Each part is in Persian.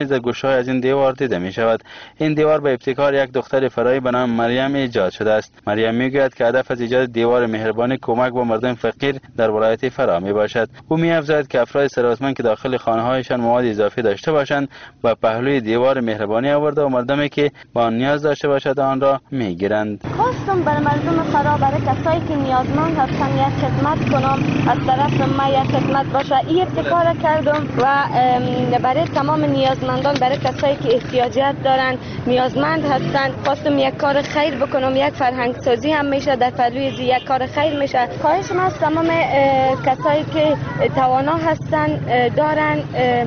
در گوشه‌های از این دیوار دیده می شود. این دیوار به ابتکار یک دختر فراری به نام مریم ایجاد شده است. مریم میگوید که هدف از ایجاد دیوار مهربانی کمک به مردم فقیر در ولایت فرا می باشد. او می افزاید که افراد ثروتمند که داخل خانه‌هایشان مواد اضافی داشته باشند با پهلوی دیوار مهربانی آورده و مردمی که با آن نیاز داشته باشد آن را میگیرند. خواستم برای مردم فرا، برای کسایی که نیازمند هستند یک خدمت کنم، از طرف ما یک خدمت باشه. این ابتکار کردم و برای تمام نیازمندان، برای کسایی که احتیاجات دارند، نیازمند هستند، خواستم یک کار خیر بکنم. یک فرهنگ سازی هم میشه در پهلوی یک کار خیر میشه. خواهشم از تمام کسایی که توانا هستند دارن،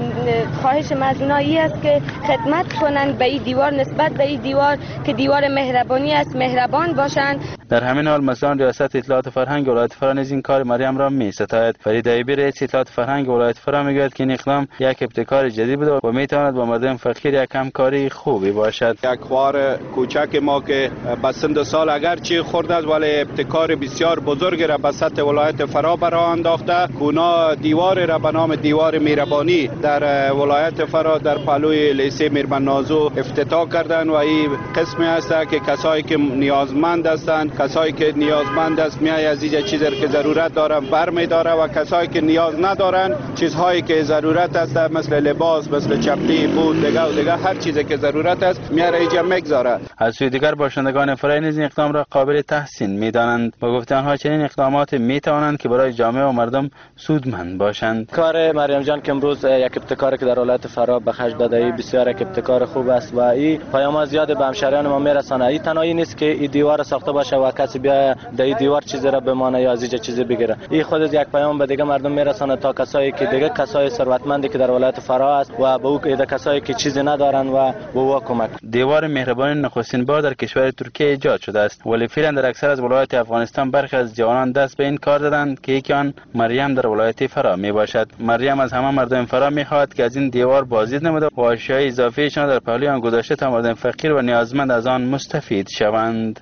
خواهشم از اینا است که خدمت کنند به این دیوار، نسبت به این دیوار که دیوار مهربانی است، مهربان باشند. در همین حال مسئولان ریاست اطلاعات فرهنگ ولایت فرا نیز این کار مریم را می‌ستاید. فرید ایوبی رئیس اطلاعات فرهنگ ولایت فرا میگوید که این اقدام یک ابتکار جدید بود و میتواند با مردم فقیر یک همکاری خوبی باشد. یک خوار کوچک ما که به سن سال اگرچه خورده است ولی ابتکار بسیار بزرگ را به سطح ولایت فرا برآ انداخته. کونا دیوار را به نام دیوار مهربانی در ولایت فرا در پهلوی لیسه میربن‌نازو افتتاح کردند و این قسمی است که کسایی که نیازمند هستند، کسایی که نیازمند است میای از اینجا چیزی که ضرورت دارن برمی داره و کسایی که نیاز ندارن چیزهایی که ضرورت است مثل لباس، مثل چپلی، بود دیگه هر چیزی که ضرورت است میاره اینجا میگذاره. از سوی دیگر باشندگان فرای نیز این اقدام را قابل تحسین میدانند. با گفته آنها چنین اقدامات میتوانند که برای جامعه و مردم سودمند باشند. کار مریم جان که امروز یک ابتکاری که در ولایت فرا به خرج داده بسیار یک ابتکار خوب است و این پیام زیاد به همشهریان ما میرسانه. این تنهایی نیست که این دیوار ساخته باشه و کسی بیا در این دیوار چیزی را بمانه یا از اینجا چیزی بگیره. این خودش یک پیام به دیگه مردم میرسانه تا کسایی که دیگه کسای ثروتمندی که در ولایت فرا است و به او کسایی که چیزی ندارن و به او کمک. دیوار مهربانی نخستین بار در کشور ترکیه ایجاد شده است ولی فعلا در اکثر از ولایات افغانستان برخی از جوانان دست به این کار دادند که یکی آن مریم در ولایت فرا می باشد. مریم از همه مردم فرا میخواهد که از این دیوار بازدید نموده و اشیاء اضافیشان در پهلوی آن گذاشته تا مردم فقیر و نیازمند از آن مستفید شوند.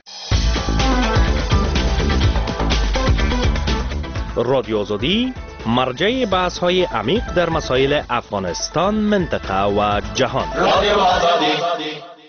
رادیو آزادی مرجع بحث‌های عمیق در مسائل افغانستان، منطقه و جهان. رادیو آزادی.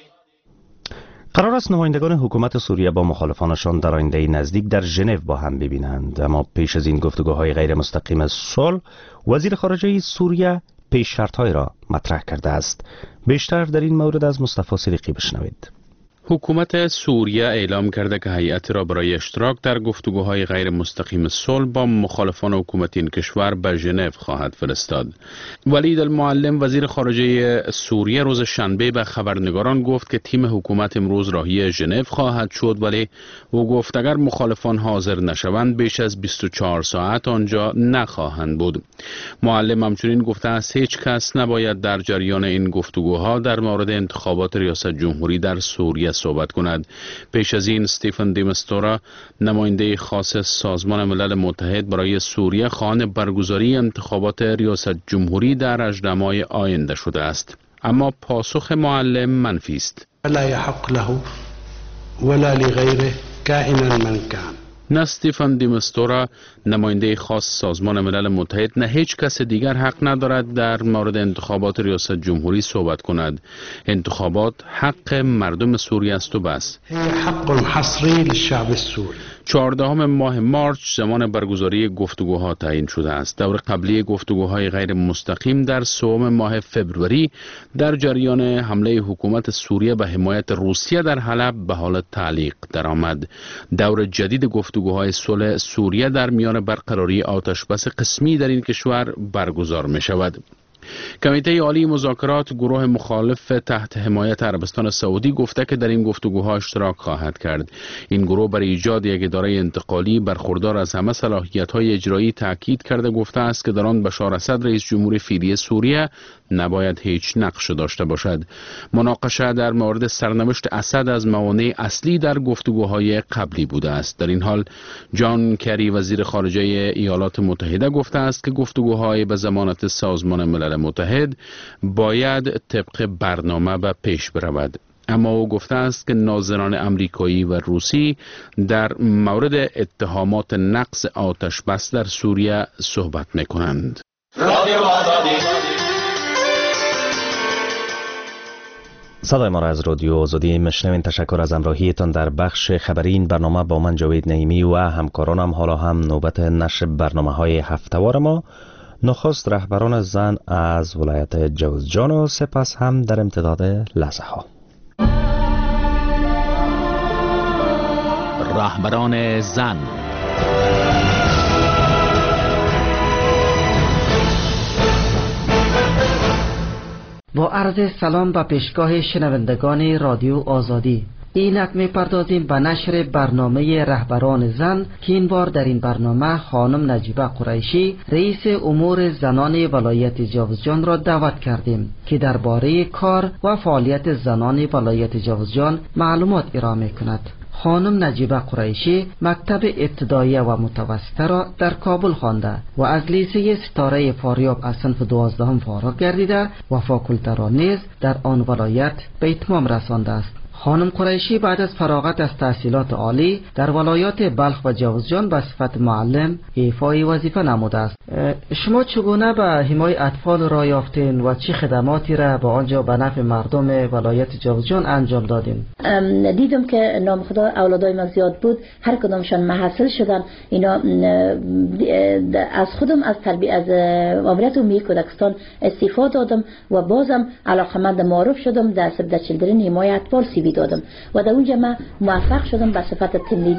قرار است نمایندگان حکومت سوریه با مخالفانشان در آینده نزدیک در ژنو با هم ببینند، اما پیش از این گفتگوهای غیر مستقیم صلح وزیر خارجه سوریه پیش شرط‌های را مطرح کرده است. بیشتر در این مورد از مصطفی صدیقی بشنوید. حکومت سوریه اعلام کرده که هیئت را برای اشتراک در گفتگوهای غیر مستقیم صلح با مخالفان حکومتی این کشور به ژنو خواهد فرستاد. ولید المعلم وزیر خارجه سوریه روز شنبه به خبرنگاران گفت که تیم حکومت امروز راهی ژنو خواهد شد، ولی او گفت اگر مخالفان حاضر نشوند بیش از 24 ساعت آنجا نخواهند بود. معلم همچنین گفته است هیچ کس نباید در جریان این گفتگوها در مورد انتخابات ریاست جمهوری در سوریه صحبت کند. پیش از این استیفن دی مستورا نماینده خاص سازمان ملل متحد برای سوریه خواهان برگزاری انتخابات ریاست جمهوری در 18 ماه آینده شده است، اما پاسخ معلم منفی است. لا يحق له ولا لغيره كائنا من كان. نه استیفن دی مستورا نماینده خاص سازمان ملل متحد نه هیچ کس دیگر حق ندارد در مورد انتخابات ریاست جمهوری صحبت کند. انتخابات حق مردم سوریه است و بس. حق حصری للشعب السوری. 14 ماه مارچ زمان برگزاری گفتگوها تعیین شده است. دور قبلی گفتگوهای غیر مستقیم در 3 ماه فوریه در جریان حمله حکومت سوریه به حمایت روسیه در حلب به حال تعلیق درآمد. دور جدید گفتگوهای صلح سوریه در میان برقراری آتشبس قسمی در این کشور برگزار می شود. کمیته عالی مذاکرات گروه مخالف تحت حمایت عربستان سعودی گفته که در این گفتگوها اشتراک خواهد کرد. این گروه برای ایجاد یک اداره انتقالی برخوردار از همه صلاحیت‌های اجرایی تاکید کرده گفته است که در آن بشار اسد رئیس جمهور فعلی سوریه نباید هیچ نقش داشته باشد. مناقشه در مورد سرنوشت اسد از موانع اصلی در گفتگوهای قبلی بوده است. در این حال جان کری وزیر خارجه ایالات متحده گفته است که گفتگوهای به ضمانت سازمان ملل متحد باید طبق برنامه به پیش برود. اما او گفته است که ناظران امریکایی و روسی در مورد اتهامات نقض آتش بس در سوریه صحبت می‌کنند. صدای ما را از رادیو آزادی میشنوین. تشکر از همراهیتان در بخش خبری این برنامه با من جاوید نعیمی و همکارانم. حالا هم نوبت نشر برنامه‌های هفته‌وار ما. نخست رهبران زن از ولایت جوزجان و سپس هم در امتداد لحظه ها رهبران زن. با عرض سلام به پیشگاه شنوندگان رادیو آزادی. اینک می‌پردازیم به نشر برنامه رهبران زن که این بار در این برنامه خانم نجیبه قریشی رئیس امور زنان ولایت جوزجان را دعوت کردیم که درباره کار و فعالیت زنان ولایت جوزجان معلومات ارائه کند. خانم نجیبه قریشی مکتب ابتدایی و متوسطه را در کابل خوانده و از لیسه ستاره فاریاب از صنف 12 فارغ گردیده و فاکولته را نیز در آن ولایت به اتمام رسانده است. خانم قریشی بعد از فراغت از تحصیلات عالی در ولایات بلخ و جوزجان به صفت معلم ایفای وظیفه نموده است. شما چگونه به حمایت اطفال را یافتین و چه خدماتی را به آنجا به نفع مردم ولایت جوزجان انجام دادین؟ دیدم که نام خدا اولادای ما زیاد بود، هر کدامشان محصل شدن. اینا از خودم از تربیت از ماموریت عمومی کودکستان استفاده دادم و بازم علاقمند معروف شدم در سبد چیلدرن حمایت اطفال سی دادم و در اونجا من موفق شدم به صفت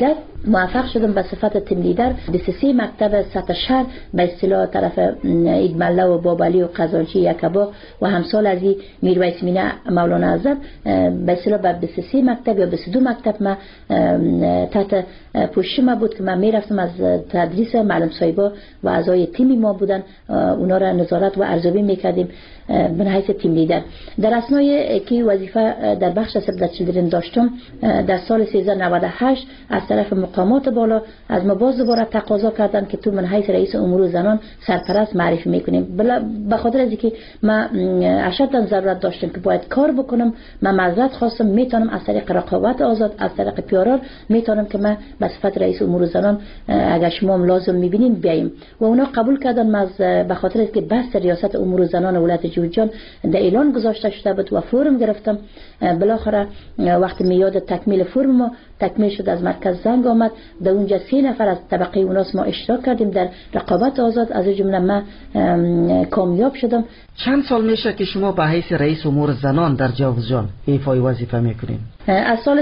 تیم لیدر 23 مکتب سطح شهر به اصطلاح طرف ایدمله و بابلی و قزانچی یکباغ و همسال از میرویس مینه مولانا عزب به اصطلاح به 23 مکتب یا 22 مکتب ما تحت پوشش ما بود که من میرفتم از تدریس معلم صاحبا و اعضای تیمی ما بودن، اونا را نظارت و ارزیابی میکردیم به حیث تیم لیدر. در اثنای که وظیفه در بخش سبد چیلدرن داشتم در سال 1398 از طرف مقامات بالا از ما باز دوباره تقاضا کردن که تو من حیث رئیس امور زنان سرپرست معرفی میکنیم. به خاطر از اینکه من اشداً ضرورت داشتم که باید کار بکنم، من معذرت خواستم میتونم از طریق رقابت آزاد از طریق پیارار میتونم که من به صفت رئیس امور زنان اگر شما لازم میبینین بیایم و اونا قبول کردن. از به خاطر از که بحث ریاست امور زنان ولایت جوزجان در اعلان گذاشته شده بود و فرم گرفتم. بالاخره وقتی میاد تکمیل فرم ما تکمیل شد، از مرکز زنگ آمد، در اونجا 3 نفر از طبقه اوناس ما اشتراک کردیم در رقابت آزاد، از جمله من کامیاب شدم. چند سال میشه که شما به حیث رئیس امور زنان در جوزجان ایفای وظیفه میکنین؟ از سال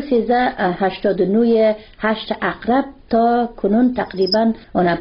1389 8 عقرب تا کنون تقریبا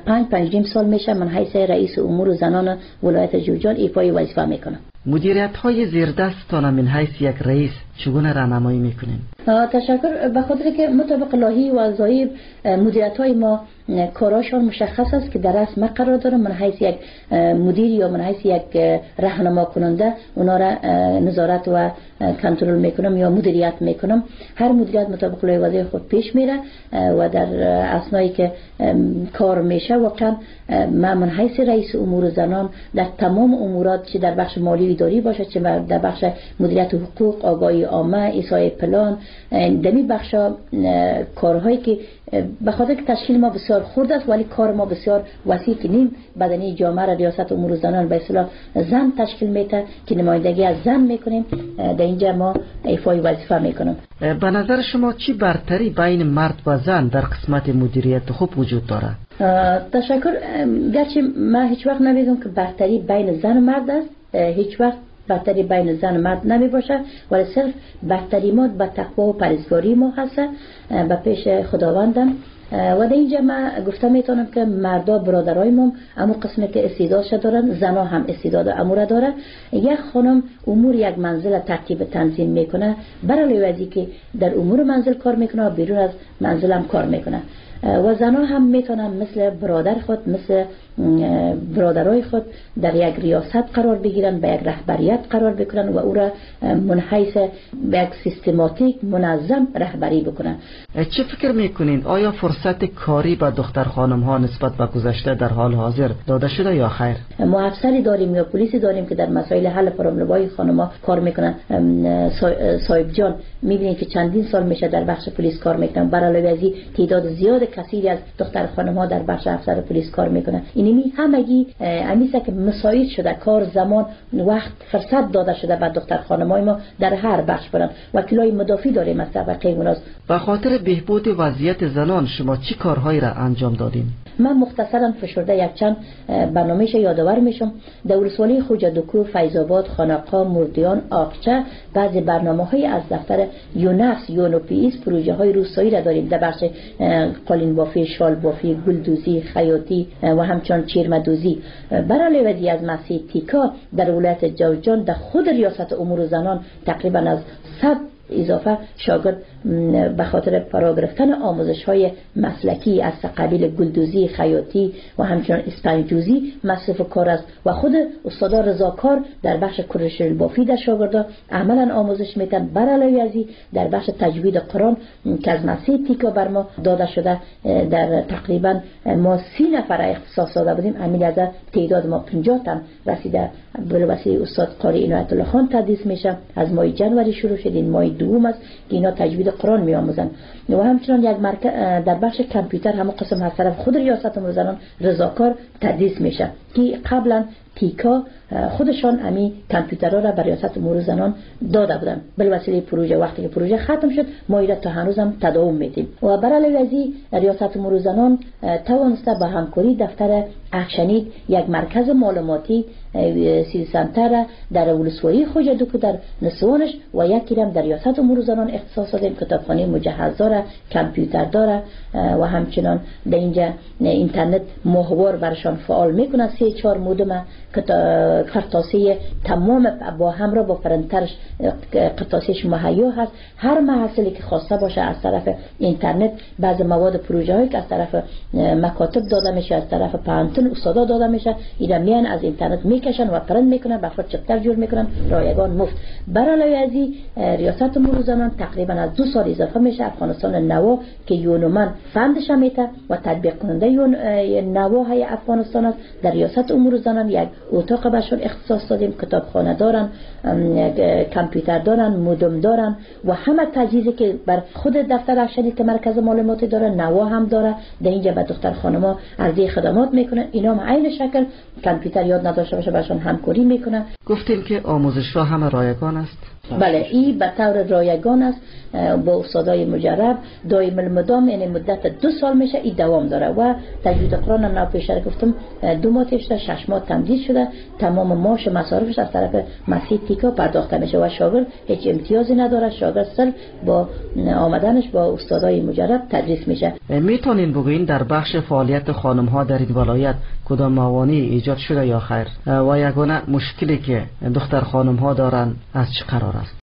5 سال میشه من حیث رئیس امور زنان ولایت جوزجان ایفای وظیفه میکنم. مدیریت های زیردستان من حیث یک رئیس چگونه راهنمایی میکنین؟ تشکر. به خاطر که مطابق لایحه و ضوابط مدیریت های ما کاراشان مشخص است که در رسم قرار داره. من حیث یک مدیر یا من حیث یک راهنما کننده اونا را نظارت و کنترل میکنم یا مدیریت میکنم. هر مدیریت مطابق لایحه وظیفه خود پیش میره و در اثنایی که کار میشه واقعا من حیث رئیس امور زنان در تمام امورات چه در بخش مالی اداری باشه چه در بخش مدیریت حقوق، آگاهی عامه، ایسای پلان، دمی بخشا کارهایی که به خاطر که تشکیل ما بسیار خرد است ولی کار ما بسیار وسیع که نیم بدنی جامعه را ریاست امور زنان به اصطلاح زن تشکیل میده که نمایندگی از زن میکنیم، در اینجا ما ایفای وظیفه میکنم. به نظر شما چی برتری بین مرد و زن در قسمت مدیریت خوب وجود داره؟ تشکر. گرچه من هیچ وقت نمیگم که برتری بین زن و مرد است، هیچ وقت برتری بین زن و مرد نمی باشه، ولی صرف برتری ما به تقوا و پرهیزگاری ما هست به پیش خداوندم. و در اینجا من گفته میتونم که مردا برادرای ما امو قسمی که استعدادش دارن، زنا هم استعداد امور داره. یک خانم امور یک منزل ترتیب تنظیم میکنه، برای وزی که در امور منزل کار میکنه و بیرون از منزل هم کار میکنه. و زنها هم میتونن مثل برادر خود، مثل برادرای خود در یک ریاست قرار بگیرن، به یک رهبریت قرار بکنن و او را منحیث به یک سیستماتیک منظم رهبری بکنن. چه فکر میکنین؟ آیا فرصت کاری به دختر خانم ها نسبت به گذشته در حال حاضر داده شده یا خیر؟ ما افسری داریم یا پلیسی داریم که در مسائل حل پرابلم‌های خانم ها کار میکنن. صاحب جان میبینید که چندین سال میشه در بخش پلیس کار میکنن، برای تعداد زیاد کثیری از دختر خانم ها در بخش افسر پلیس کار میکنه. اینمی همگی امیسه که مساعد شده، کار، زمان، وقت، فرصت داده شده به دختر خانمای ما در هر بخش برن. وکیلای مدافع داریم از طبقه اوناس. به خاطر بهبود وضعیت زنان شما چی کارهایی را انجام دادین؟ من مختصرا فشرده یک چند برنامه‌اش یادآور میشم. در ولسوالی خوجا دکو، فیض‌آباد، خانقاه، مردیان، آقچه بعضی برنامه‌های از دفتر یونفس، یونوپیس، پروژه‌های روستایی را داریم در بخش قالین بافی، شال بافی، گلدوزی، خیاطی و همچنان چیرمه‌دوزی. برای ودی از مسیح تیکا در ولایت جوزجان در خود ریاست امور زنان تقریبا از 100 اضافه شاگرد به خاطر فرا گرفتن آموزش‌های مسلکی از قبیل گلدوزی، خیاطی و همچنان اسپنجوزی مصرف کار است و خود استاد رضاکار در بخش کرش بافی در شاگردا عملا آموزش میتن. بر علاوه از در بخش تجوید قرآن که از مسیح تیکا بر ما داده شده در تقریبا ما 30 نفر اختصاص داده بودیم، همین از تعداد ما 50 تن رسیده. به وسیله استاد قاری عنایت الله خان تدریس میشه. از ماه جنوری شروع شد، این ماه دوم است که اینا تجوید قرآن میآموزن. و همچنان یک مرکز در بخش کامپیوتر همون قسم از طرف خود ریاست امور زنان رضاکار تدریس میشه که قبلا تیکا خودشان امی کامپیوترها را برای ریاست امور زنان داده بودن. به وسیله پروژه وقتی که پروژه ختم شد ما ایرا تا هنوز هم تداوم میدیم. و برای لذی ریاست امور زنان توانسته با همکاری دفتر اخشنید یک مرکز معلوماتی سی سنتر در ولسوالی خوجا دکو در نسوانش و یکی هم در ریاست امور زنان اختصاص دادیم. کتابخانه مجهز داره، کامپیوتر داره و همچنان در اینجا اینترنت ماهوار برشان فعال میکنه. 3-4 مودم قرطاسی تمام با همراه با پرنترش قرطاسیش مهیا هست. هر محصولی که خواسته باشه از طرف اینترنت، بعض مواد پروژه هایی که از طرف مکاتب داده میشه، از طرف پانتون استادا داده میشه، اینا میان از اینترنت میکشن و پرنت میکنن، به خود چپتر جور میکنن، رایگان مفت. برای ازی ریاست امور زنان تقریبا از 2 سال اضافه میشه افغانستان نوا که یونومن فندش میته و تطبیق کننده نواهای افغانستان است. در ریاست امور زنان یک اتاق بهشون اختصاص دادیم، کتابخانه دارن، کامپیوتر دارن، مودم دارن و همه تجهیزی که بر خود دفتر ارشدی که مرکز معلوماتی داره نوا هم داره. در اینجا به دختر خانما عرضه خدمات میکنه. اینا هم عین شکل کامپیوتر یاد نداشته باشه بهشون همکاری میکنه. گفتیم که آموزش‌ها همه رایگان است. بله، این به طور رایگان است با استادای مجرب دائم المدام، یعنی مدت 2 سال میشه این دوام داره. و تجوید قرآن هم پیشتر گفتم 2 ماه شده، 6 ماه تمدید شده. تمام معاش مصارفش از طرف مسیح تیکا پرداخته میشه و شاگرد هیچ امتیازی نداره. شاگرد صرف با آمدنش با استادای مجرب تدریس میشه. میتونین بگوین در بخش فعالیت خانم ها در این ولایت کدام موانعی ایجاد شده یا خیر و یگانه مشکلی که دختر خانم ها دارن از چه قرار است؟